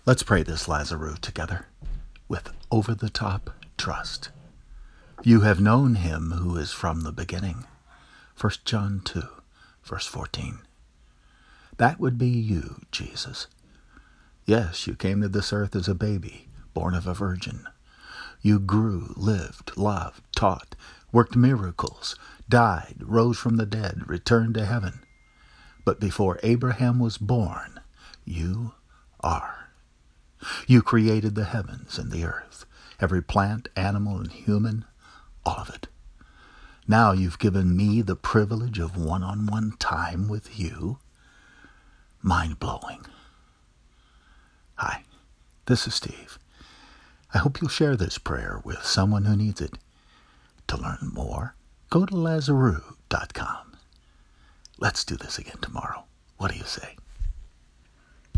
Let's pray this Lazarus together with over-the-top trust. You have known him who is from the beginning. 1 John 2, verse 14. That would be you, Jesus. Yes, you came to this earth as a baby, born of a virgin. You grew, lived, loved, taught, worked miracles, died, rose from the dead, returned to heaven. But before Abraham was born, you are. You created the heavens and the earth, every plant, animal, and human, all of it. Now you've given me the privilege of one-on-one time with you. Mind-blowing. Hi, this is Steve. I hope you'll share this prayer with someone who needs it. To learn more, go to Lazarus.com. Let's do this again tomorrow. What do you say?